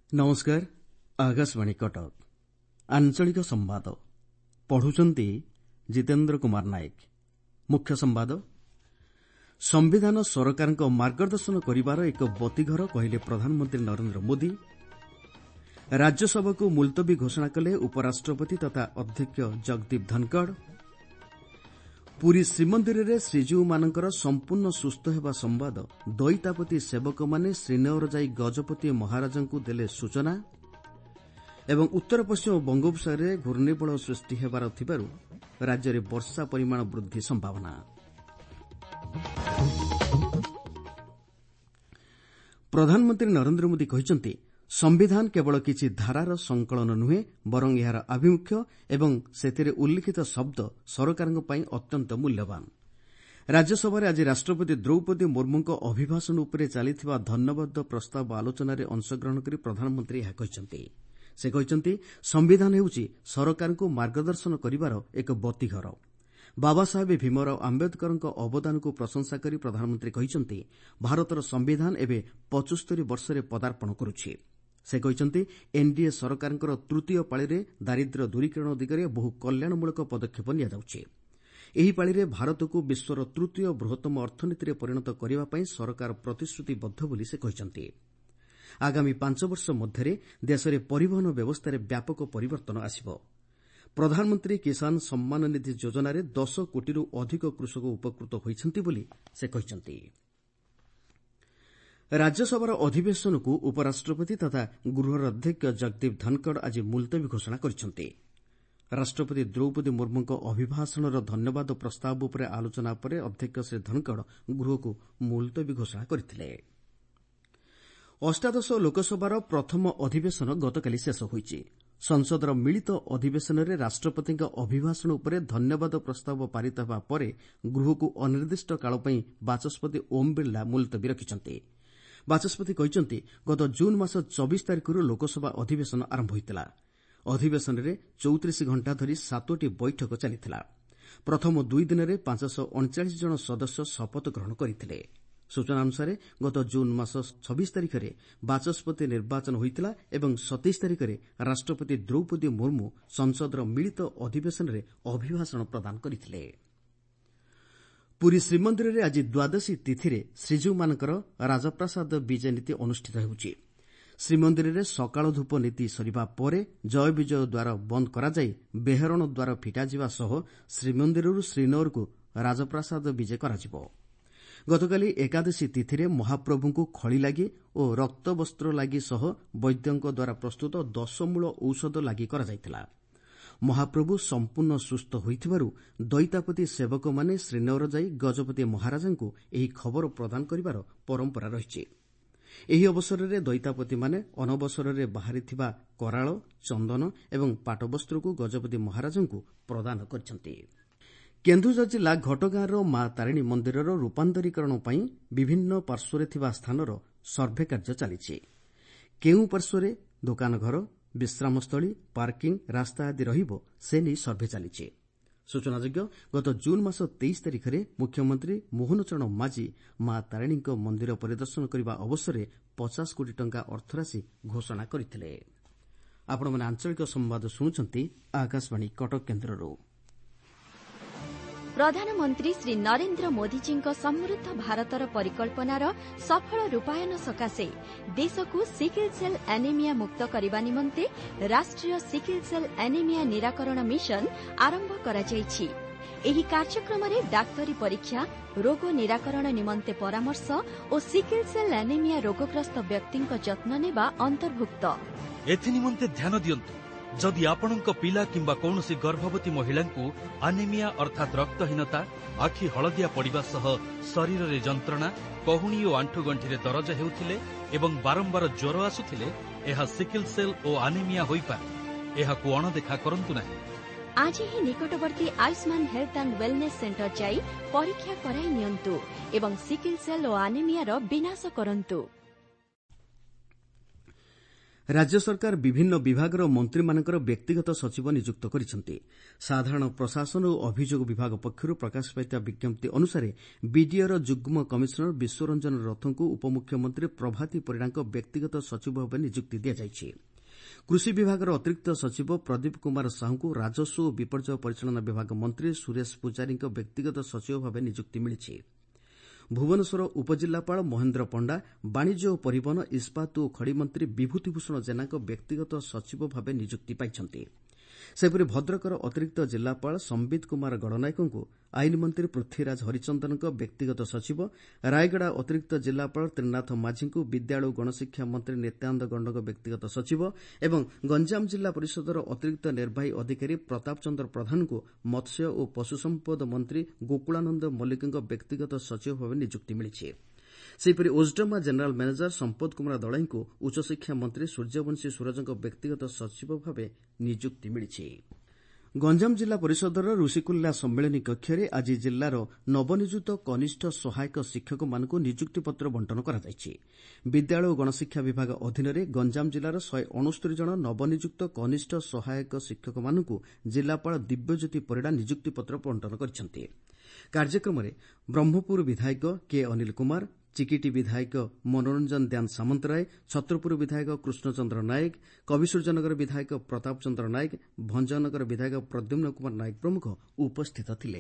नमस्कार। आकाशवाणी कटक आंचलिक संवाद पढ़ुचंती जितेन्द्र कुमार नायक। मुख्य संवाद संविधान सरकार मार्गदर्शन करिवार एक बतीघर कहले प्रधानमंत्री नरेंद्र मोदी। राज्यसभा को मुलतवी घोषणा कले उपराष्ट्रपति तथा अध्यक्ष जगदीप धनखड़। पुरी श्रीमंदिर रे श्रीजीउ मानकर संपूर्ण सुस्थ हेबा संवाद दैतापति सेवक माने श्रीनगर जाई गजपति महाराज को देले सूचना। एवं उत्तर पश्चिम बंगोपसागर घूर्णिबल सृष्टि हेबार थिबारु राज्य में वर्षा परिमाण वृद्धि संभावना। प्रधानमंत्री नरेंद्र मोदी कहिसंति संविधान केवल किछि धारार संकलन नुहे बरं यार आभिमुख्य एवं सेतिरे उल्लिखित शब्द सरकारଙ୍କ ପାଇଁ अत्यंत मूल्यवान। राज्यसभा आज राष्ट्रपति द्रौपदी मुर्मुଙ୍କ अभिभाषण उपरे चलिथिबा धन्यवाद प्रस्ताव आलोचनारे अंशग्रहण करी प्रधानमंत्री यह कहिसंति। से कहिसंति संविधान हेउछि सरकारଙ୍କୁ मार्गदर्शन करिवार एक बतीघर। बाबा साहेब भीमराव आंबेडकरଙ୍କ अवदान को प्रशंसा करी प्रधानमंत्री कहिसंति भारतर संविधान एबे 75 वर्षरे पदार्पण करुछि। से कहिसंति एनडीए सरकारଙ୍କର तृतीय पाळीरे दारिद्र्य दूरीकरण दिगरे बहु कल्याणमूलक पदक्षेप निया जाउछि। एही पाळीरे भारतକୁ विश्वर तृतीय बृहत्तम अर्थनीतिरे परिणत करिवा पई सरकार प्रतिश्रुतिबद्ध बोली से कहिसंति। आगामी 5 वर्ष मध्यरे देशरे परिवहन व्यवस्थारे व्यापक परिवर्तन आसिबो। प्रधानमंत्री किसान सम्मान निधि योजना रे 10 कोटीरु अधिक कृषक उपकृत होइछन्ति बोली से कहिसंति। राज्यसभार अधिवेशन को उपराष्ट्रपति तथा गृहर अध्यक्ष जगदीप धनखड़ आज मुलतवी घोषणा करिसंति। राष्ट्रपति द्रौपदी मुर्मुଙ୍କ अभिभाषणर धन्यवाद प्रस्ताव उपरे आलोचना परे अध्यक्ष श्री धनखड़ गृह को मुलतवी घोषणा करथिले। अष्टादश लोकसभार प्रथम अधिवेशन गतकाली शेष होइछि। संसदर मिलित अधिवेशन में राष्ट्रपति अभिभाषण उपरे धन्यवाद प्रस्ताव पारित होगा पर गृह को अनिर्दिष्ट काल पई बाचस्पति ओम बिरला मुलतवी रखिछन्ति। बाचस्पति कहिसंति गत जून मास 24 तारिखରୁ लोकसभा अधिवेशन आरंभ होइतिला। अधिवेशन में 34 घंटा धरी 7टी बैठक चलिथिला। प्रथम 2 दिन में 539 जन सदस्य शपथ ग्रहण करथिले। सूचना अनुसार गत जून मास 26 तारिख में बाचस्पति निर्वाचन होइतिला एवं 27 तारिख में राष्ट्रपति द्रौपदी मुर्मू संसदर मिलित अधिवेशन में अभिभाषण प्रदान करथिले। पुरी श्रीमंदिर रे आज द्वादशी तिथि रे श्रीजीउ मानकर राजप्रसाद विजय नीति अनुष्ठित हेउछि। श्रीमंदिर रे सकाळ धूप नीति सरिबा परे जय विजय द्वार बंद करा जाई बेहरण द्वार फिटा जिवा सह श्रीमंदिररु श्रीनगर को राजप्रसाद विजय कराजिबो। गतकाली एकादशी तिथि रे महाप्रभु को खड़ी लगी और रक्त वस्त्र लगी सह वैद्यଙ୍କ द्वारा प्रस्तुत 10 मूल औषध लगी करा जायतिला। महाप्रभु संपूर्ण सुस्थ होइथिबारु दैतापति सेवक माने श्रीनगर जाई गजपति महाराज को एही खबर प्रदान करिवार परंपरा रहिछि। एही अवसर रे दैतापति माने अनवसर रे बाहरिथिबा कराळ चंदन एवं पाटवस्त्र को गजपति महाराज को प्रदान करछन्ति। केन्दुझर जिला घटगाँर मां तारिणी मंदिर रूपांतरीकरण पई विभिन्न पार्श्वरे थिबा स्थानर सर्भे कार्य चलिछि। केउ पार्श्वरे दुकान घर विश्रामस्थली पार्किंग रास्ता आदि रहिबो से नै सर्भे चलिछि। सूचनायोग्य गत जून मास 23 तारिख में मुख्यमंत्री मोहन चरण माझी मां तारिणी मंदिर परिदर्शन करने अवसर 50 कोटी टंका अर्थराशि घोषणा करथिले। आपण माने आंचलिक संवाद सुनुचंती आकाशवाणी कटक केन्द्ररू। प्रधानमंत्री श्री नरेंद्र मोदीजीଙ୍କ समृद्ध भारतर परिकल्पनार सफल रूपायन सकाशे देश को सिकल सेल एनीमिया मुक्त करने निमंते राष्ट्रीय सिकल सेल एनीमिया निराकरण मिशन आरंभ करा जायछि। एही कार्यक्रम रे डाक्तरी परीक्षा रोग निराकरण निमंते परामर्श और सिकल सेल एनीमिया रोगग्रस्त व्यक्तिଙ୍କ जत्न नेबा अंतर्भुक्त। एथि निमंते ध्यान दियंतु जदि आपणଙ୍କ पिला किंबा कौनसी गर्भवती महिला को एनीमिया अर्थात रक्तहीनता आखि हलदिया पड़िबा सह शरीर रे जंत्रणा कहुणी और आंठुगंठी रे दरज हेउथिले एवं बारंबार ज्वर आसुथिले एहा सिकल सेल और एनीमिया होई पारे। एहाकु अणदेखा करंतु नाही। आज ही निकटवर्ती Ayushman health and wellness centre जाई परीक्षा कराई नियंतु एवं सिकल सेल और एनीमिया रो विनाश करंतु। ରାଜ୍ୟ ସରକାର ବିଭିନ୍ନ ବିଭାଗର ମନ୍ତ୍ରୀମାନଙ୍କର ବ୍ୟକ୍ତିଗତ ସଚିବ ନିଯୁକ୍ତ କରିଛନ୍ତି। ସାଧାରଣ ପ୍ରଶାସନ ଓ ଅଭିଯୋଗ ବିଭାଗ ପକ୍ଷରୁ ପ୍ରକାଶ ପାଇଥିବା ବିଜ୍ଞପ୍ତି ଅନୁସାରେ ବିଡିଏର ଯୁଗ୍ମ କମିଶନର ବିଶ୍ୱରଞ୍ଜନ ରଥଙ୍କୁ ଉପମୁଖ୍ୟମନ୍ତ୍ରୀ ପ୍ରଭାତୀ ପରିଡ଼ାଙ୍କ ବ୍ୟକ୍ତିଗତ ସଚିବ ଭାବେ ନିଯୁକ୍ତି ଦିଆଯାଇଛି। କୃଷି ବିଭାଗର ଅତିରିକ୍ତ ସଚିବ ପ୍ରଦୀପ କୁମାର ସାହୁଙ୍କୁ ରାଜସ୍ୱ ଓ ବିପର୍ଯ୍ୟୟ ପରିଚାଳନା ବିଭାଗ ମନ୍ତ୍ରୀ ସୁରେଶ ପୂଜାରୀଙ୍କ ବ୍ୟକ୍ତିଗତ ସଚିବ ଭାବେ ନିଯୁକ୍ତି ମିଳିଛି। ଭୁବନେଶ୍ୱର ଉପଜିଲ୍ଲାପାଳ ମହେନ୍ଦ୍ର ପଣ୍ଡା, ବାଣିଜ୍ୟ ଓ ପରିବହନ, ଇସ୍ପାତ ଓ ଖଣି ମନ୍ତ୍ରୀ ବିଭୂତିଭୂଷଣ ଜେନାଙ୍କ ବ୍ୟକ୍ତିଗତ ସଚିବ ଭାବେ ନିଯୁକ୍ତି ପାଇଛନ୍ତି। ସେହିପରି ଭଦ୍ରକର ଅତିରିକ୍ତ ଜିଲ୍ଲାପାଳ ସମ୍ବିତ କୁମାର ଗଡ଼ନାୟକଙ୍କୁ ଆଇନମନ୍ତ୍ରୀ ପୃଥ୍ୱୀରାଜ ହରିଚନ୍ଦନଙ୍କ ବ୍ୟକ୍ତିଗତ ସଚିବ, ରାୟଗଡ଼ା ଅତିରିକ୍ତ ଜିଲ୍ଲାପାଳ ତ୍ରିନାଥ ମାଝୀଙ୍କୁ ବିଦ୍ୟାଳୟ ଓ ଗଣଶିକ୍ଷା ମନ୍ତ୍ରୀ ନିତ୍ୟାନନ୍ଦ ଗଣ୍ଡଙ୍କ ବ୍ୟକ୍ତିଗତ ସଚିବ ଏବଂ ଗଞ୍ଜାମ ଜିଲ୍ଲା ପରିଷଦର ଅତିରିକ୍ତ ନିର୍ବାହୀ ଅଧିକାରୀ ପ୍ରତାପ ଚନ୍ଦ୍ର ପ୍ରଧାନଙ୍କୁ ମତ୍ସ୍ୟ ଓ ପଶୁ ସମ୍ପଦ ମନ୍ତ୍ରୀ ଗୋକୁଳାନନ୍ଦ ମଲ୍ଲିକଙ୍କ ବ୍ୟକ୍ତିଗତ ସଚିବ ଭାବେ ନିଯୁକ୍ତି ମିଳିଛି। ସେହିପରି ଓସ୍ଡମା ଜେନେରାଲ ମ୍ୟାନେଜର ସମ୍ପଦ କୁମାର ଦଳାଇଙ୍କୁ ଉଚ୍ଚଶିକ୍ଷା ମନ୍ତ୍ରୀ ସୂର୍ଯ୍ୟବଂଶୀ ସୁରଜଙ୍କ ବ୍ୟକ୍ତିଗତ ସଚିବ ଭାବେ ନିଯୁକ୍ତି ମିଳିଛି। ଗଞ୍ଜାମ ଜିଲ୍ଲା ପରିଷଦର ଋଷିକୁଲ୍ୟା ସମ୍ମିଳନୀ କକ୍ଷରେ ଆଜି ଜିଲ୍ଲାର ନବନିଯୁକ୍ତ କନିଷ୍ଠ ସହାୟକ ଶିକ୍ଷକମାନଙ୍କୁ ନିଯୁକ୍ତିପତ୍ର ବଣ୍ଟନ କରାଯାଇଛି। ବିଦ୍ୟାଳୟ ଓ ଗଣଶିକ୍ଷା ବିଭାଗ ଅଧୀନରେ ଗଞ୍ଜାମ ଜିଲ୍ଲାର 169 ଜଣ ନବନିଯୁକ୍ତ କନିଷ୍ଠ ସହାୟକ ଶିକ୍ଷକମାନଙ୍କୁ ଜିଲ୍ଲାପାଳ ଦିବ୍ୟଜ୍ୟୋତି ପରିଡ଼ା ନିଯୁକ୍ତିପତ୍ର ବଣ୍ଟନ କରିଛନ୍ତି। କାର୍ଯ୍ୟକ୍ରମରେ ବ୍ରହ୍ମପୁର ବିଧାୟକ କେ ଅନିଲ କୁମାର, ଚିକିଟି ବିଧାୟକ ମନୋରଞ୍ଜନ ଦାନ ସାମନ୍ତରାୟ, ଛତ୍ରପୁର ବିଧାୟକ କୃଷ୍ଣଚନ୍ଦ୍ର ନାୟକ, କବିସୂର୍ଯ୍ୟନଗର ବିଧାୟକ ପ୍ରତାପ ଚନ୍ଦ୍ର ନାୟକ, ଭଞ୍ଜନଗର ବିଧାୟକ ପ୍ରଦ୍ୟୁମ୍ନ କୁମାର ନାୟକ ପ୍ରମୁଖ ଉପସ୍ଥିତ ଥିଲେ।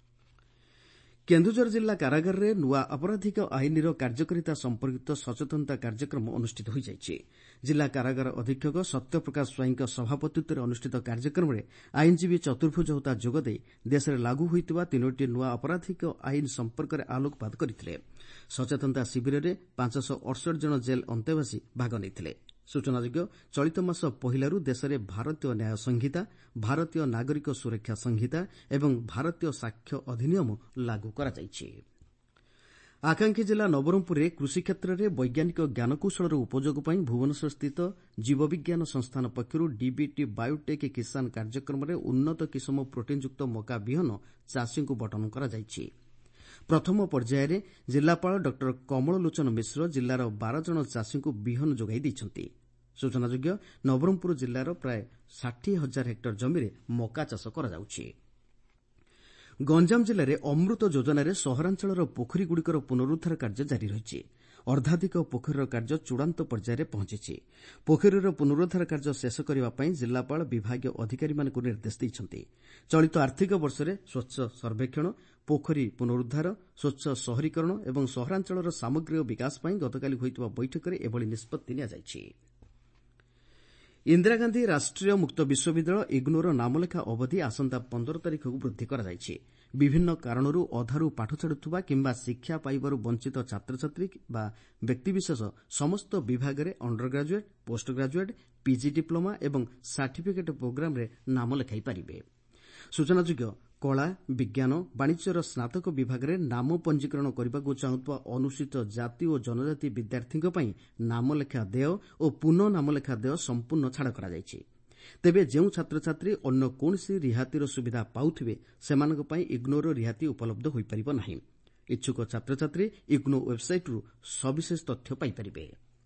କେନ୍ଦୁଝର ଜିଲ୍ଲା କାରାଗାରରେ ନୂଆ ଅପରାଧିକ ଆଇନର କାର୍ଯ୍ୟକାରିତା ସମ୍ପର୍କିତ ସଚେତନତା କାର୍ଯ୍ୟକ୍ରମ ଅନୁଷ୍ଠିତ ହୋଇଯାଇଛି। ଜିଲ୍ଲା କାରାଗାର ଅଧୀକ୍ଷକ ସତ୍ୟପ୍ରକାଶ ସ୍ୱାଇଁଙ୍କ ସଭାପତିତ୍ୱରେ ଅନୁଷ୍ଠିତ କାର୍ଯ୍ୟକ୍ରମରେ ଆଇନଜୀବୀ ଚତୁର୍ଭୁଜ ହୋତା ଯୋଗଦେଇ ଦେଶରେ ଲାଗୁ ହୋଇଥିବା 3ଟି ନୂଆ ଅପରାଧିକ ଆଇନ ସମ୍ପର୍କରେ ଆଲୋକପାତ କରିଥିଲେ। ସଚେତନତା ଶିବିରରେ 568 ଜଣ ଜେଲ୍ ଅନ୍ତେବାସୀ ଭାଗ ନେଇଥିଲେ। ସୂଚନାଯୋଗ୍ୟ, ଚଳିତ ମାସ ପହିଲାରୁ ଦେଶରେ ଭାରତୀୟ ନ୍ୟାୟ ସଂହିତା, ଭାରତୀୟ ନାଗରିକ ସୁରକ୍ଷା ସଂହିତା ଏବଂ ଭାରତୀୟ ସାକ୍ଷ୍ୟ ଅଧିନିୟମ ଲାଗୁ କରାଯାଇଛି। ଆକାଂକ୍ଷୀ ଜିଲ୍ଲା ନବରଙ୍ଗପୁରରେ କୃଷିକ୍ଷେତ୍ରରେ ବୈଜ୍ଞାନିକ ଜ୍ଞାନକୌଶଳର ଉପଯୋଗ ପାଇଁ ଭୁବନେଶ୍ୱରସ୍ଥିତ ଜୀବବିଜ୍ଞାନ ସଂସ୍ଥାନ ପକ୍ଷରୁ ଡିବିଟି ବାୟୋଟେକ୍ କିଷାନ କାର୍ଯ୍ୟକ୍ରମରେ ଉନ୍ନତ କିସମ ପ୍ରୋଟିନ୍ଯୁକ୍ତ ମକା ବିହନ ଚାଷୀଙ୍କୁ ବଣ୍ଟନ କରାଯାଇଛି। ପ୍ରଥମ ପର୍ଯ୍ୟାୟରେ ଜିଲ୍ଲାପାଳ ଡ କମଳଲୋଚନ ମିଶ୍ର ଜିଲ୍ଲାର 12 ଜଣ ଚାଷୀଙ୍କୁ ବିହନ ଯୋଗାଇ ଦେଇଛନ୍ତି। ସୂଚନାଯୋଗ୍ୟ, ନବରଙ୍ଗପୁର ଜିଲ୍ଲାର ପ୍ରାୟ 60,000 ହେକ୍ଟର ଜମିରେ ମକା ଚାଷ କରାଯାଉଛି। ଗଞ୍ଜାମ ଜିଲ୍ଲାରେ ଅମୃତ ଯୋଜନାରେ ସହରାଞ୍ଚଳର ପୋଖରୀଗୁଡ଼ିକର ପୁନରୁଦ୍ଧାର କାର୍ଯ୍ୟ ଜାରି ରହିଛି। ଅର୍ଦ୍ଧାଧିକ ପୋଖରୀର କାର୍ଯ୍ୟ ଚୂଡ଼ାନ୍ତ ପର୍ଯ୍ୟାୟରେ ପହଞ୍ଚିଛି। ପୋଖରୀର ପୁନରୁଦ୍ଧାର କାର୍ଯ୍ୟ ଶେଷ କରିବା ପାଇଁ ଜିଲ୍ଲାପାଳ ବିଭାଗୀୟ ଅଧିକାରୀମାନଙ୍କୁ ନିର୍ଦ୍ଦେଶ ଦେଇଛନ୍ତି। ଚଳିତ ଆର୍ଥିକ ବର୍ଷରେ ସ୍ୱଚ୍ଛ ସର୍ବେକ୍ଷଣ, ପୋଖରୀ ପୁନରୁଦ୍ଧାର, ସ୍ୱଚ୍ଛ ସହରୀକରଣ ଏବଂ ସହରାଞ୍ଚଳର ସାମଗ୍ରିକ ବିକାଶ ପାଇଁ ଗତକାଲି ହୋଇଥିବା ବୈଠକରେ ଏଭଳି ନିଷ୍ପତ୍ତି ନିଆଯାଇଛି। ଇନ୍ଦିରାଗାନ୍ଧୀ ରାଷ୍ଟ୍ରୀୟ ମୁକ୍ତ ବିଶ୍ୱବିଦ୍ୟାଳୟ ଇଗ୍ନୋର ନାମଲେଖା ଅବଧି ଆସନ୍ତା 15 ତାରିଖକୁ ବୃଦ୍ଧି କରାଯାଇଛି। ବିଭିନ୍ନ କାରଣରୁ ଅଧାରୁ ପାଠ ଛାଡୁଥିବା କିମ୍ବା ଶିକ୍ଷା ପାଇବାରୁ ବଞ୍ଚିତ ଛାତ୍ରଛାତ୍ରୀ ବା ବ୍ୟକ୍ତିବିଶେଷ ସମସ୍ତ ବିଭାଗରେ under graduate, post graduate, PG diploma ଏବଂ ସାର୍ଟିଫିକେଟ୍ ପ୍ରୋଗ୍ରାମରେ ନାମ ଲେଖାଇ ପାରିବେ। ସୂଚନାଯୋଗ୍ୟ, କଳା, ବିଜ୍ଞାନ, ବାଣିଜ୍ୟର ସ୍ନାତକ ବିଭାଗରେ ନାମ ପଞ୍ଜୀକରଣ କରିବାକୁ ଚାହୁଁଥିବା ଅନୁସୂଚିତ ଜାତି ଓ ଜନଜାତି ବିଦ୍ୟାର୍ଥୀଙ୍କ ପାଇଁ ନାମଲେଖା ଦେୟ ଓ ପୁନଃ ନାମଲେଖା ଦେୟ ସମ୍ପୂର୍ଣ୍ଣ ଛାଡ଼ କରାଯାଇଛି। ତେବେ ଯେଉଁ ଛାତ୍ରଛାତ୍ରୀ ଅନ୍ୟ କୌଣସି ରିହାତିର ସୁବିଧା ପାଉଥିବେ ସେମାନଙ୍କ ପାଇଁ ଇଗ୍ନୋର ରିହାତି ଉପଲବ୍ଧ ହୋଇପାରିବ ନାହିଁ। ଇଚ୍ଛୁକ ଛାତ୍ରଛାତ୍ରୀ ଇଗ୍ନୋ ୱେବ୍ସାଇଟ୍ରୁ ସବିଶେଷ ତଥ୍ୟ ପାଇପାରିବେ।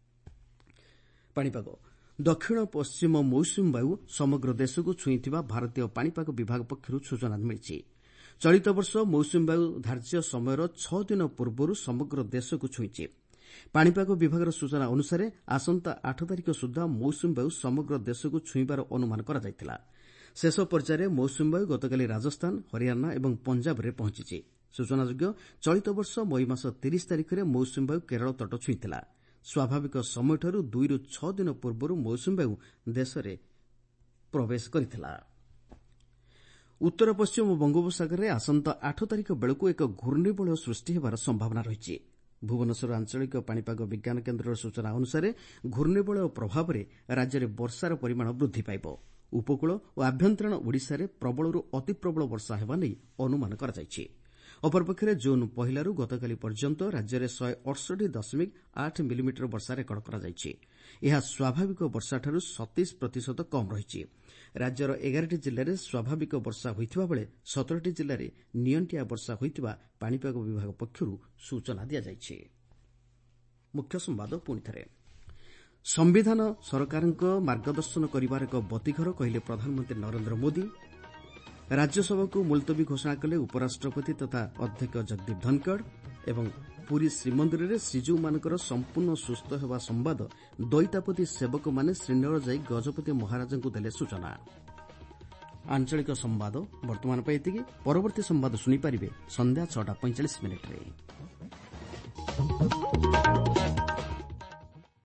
ପାଣିପାଗ। ଦକ୍ଷିଣ ପଶ୍ଚିମ ମୌସୁମୀ ବାୟୁ ସମଗ୍ର ଦେଶକୁ ଛୁଇଁଥିବା ଭାରତୀୟ ପାଣିପାଗ ବିଭାଗ ପକ୍ଷରୁ ସୂଚନା ମିଳିଛି। ଚଳିତ ବର୍ଷ ମୌସୁମୀ ବାୟୁ ଧାର୍ଯ୍ୟ ସମୟର 6 ଦିନ ପୂର୍ବରୁ ସମଗ୍ର ଦେଶକୁ ଛୁଇଁଛି। ପାଣିପାଗ ବିଭାଗର ସୂଚନା ଅନୁସାରେ ଆସନ୍ତା 8 ତାରିଖ ସୁଦ୍ଧା ମୌସୁମୀ ବାୟୁ ସମଗ୍ର ଦେଶକୁ ଛୁଇଁବାର ଅନୁମାନ କରାଯାଇଥିଲା। ଶେଷ ପର୍ଯ୍ୟାୟରେ ମୌସୁମୀ ବାୟୁ ଗତକାଲି ରାଜସ୍ଥାନ, ହରିୟାଣା ଏବଂ ପଞ୍ଜାବରେ ପହଞ୍ଚିଛି। ସୂଚନାଯୋଗ୍ୟ, ଚଳିତ ବର୍ଷ ମଇ ମାସ 30 ତାରିଖରେ ମୌସୁମୀ ବାୟୁ କେରଳ ତଟ ଛୁଇଁଥିଲା। ସ୍ୱାଭାବିକ ସମୟଠାରୁ 2ରୁ 6 ଦିନ ପୂର୍ବରୁ ମୌସୁମୀ ବାୟୁ ଦେଶରେ ପ୍ରବେଶ କରିଥିଲା। ଉତ୍ତର ପଶ୍ଚିମ ବଙ୍ଗୋପସାଗରରେ ଆସନ୍ତା 8 ତାରିଖ ବେଳକୁ ଏକ ଘୂର୍ଣ୍ଣିବଳୟ ସୃଷ୍ଟି ହେବାର ସମ୍ଭାବନା ରହିଛି। ଭୁବନେଶ୍ୱର ଆଞ୍ଚଳିକ ପାଣିପାଗ ବିଜ୍ଞାନ କେନ୍ଦ୍ରର ସୂଚନା ଅନୁସାରେ ଘୂର୍ଣ୍ଣିବଳୟ ପ୍ରଭାବରେ ରାଜ୍ୟରେ ବର୍ଷାର ପରିମାଣ ବୃଦ୍ଧି ପାଇବ। ଉପକୂଳ ଓ ଆଭ୍ୟନ୍ତରୀଣ ଓଡ଼ିଶାରେ ପ୍ରବଳରୁ ଅତିପ୍ରବଳ ବର୍ଷା ହେବା ନେଇ ଅନୁମାନ କରାଯାଇଛି। ଅପରପକ୍ଷରେ ଜୁନ୍ ପହିଲାରୁ ଗତକାଲି ପର୍ଯ୍ୟନ୍ତ ରାଜ୍ୟରେ 168.8 ମିଲିମିଟର ବର୍ଷା ରେକର୍ଡ କରାଯାଇଛି। ଏହା ସ୍ୱାଭାବିକ ବର୍ଷାଠାରୁ 27% କମ୍ ରହିଛି। ରାଜ୍ୟର 11ଟି ଜିଲ୍ଲାରେ ସ୍ୱାଭାବିକ ବର୍ଷା ହୋଇଥିବା ବେଳେ 17ଟି ଜିଲ୍ଲାରେ ନିଅଣ୍ଟିଆ ବର୍ଷା ହୋଇଥିବା ପାଣିପାଗ ବିଭାଗ ପକ୍ଷରୁ ସୂଚନା ଦିଆଯାଇଛି। ସମ୍ବିଧାନ ସରକାରଙ୍କ ମାର୍ଗଦର୍ଶନ କରିବାର ଏକ ବତିଘର କହିଲେ ପ୍ରଧାନମନ୍ତ୍ରୀ ନରେନ୍ଦ୍ର ମୋଦି। ରାଜ୍ୟସଭାକୁ ମୁଲତବୀ ଘୋଷଣା କଲେ ଉପରାଷ୍ଟ୍ରପତି ତଥା ଅଧ୍ୟକ୍ଷ ଜଗଦୀପ ଧନକଡ଼ ଏବଂ ପୁରୀ ଶ୍ରୀମନ୍ଦିରରେ ଶ୍ରୀଜୀଉମାନଙ୍କର ସମ୍ପୂର୍ଣ୍ଣ ସୁସ୍ଥ ହେବା ସମ୍ବାଦ ଦଇତାପତି ସେବକମାନେ ଶ୍ରୀନଗର ଯାଇ ଗଜପତି ମହାରାଜାଙ୍କୁ ଦେଲେ ସୂଚନା। ଆଞ୍ଚଳିକ ସମ୍ବାଦ ବର୍ତ୍ତମାନ ପାଇଁ ଏତିକି। ପରବର୍ତ୍ତୀ ସମ୍ବାଦ ଶୁଣିପାରିବେ ସନ୍ଧ୍ୟା 6:45 ମିନିଟ୍ରେ।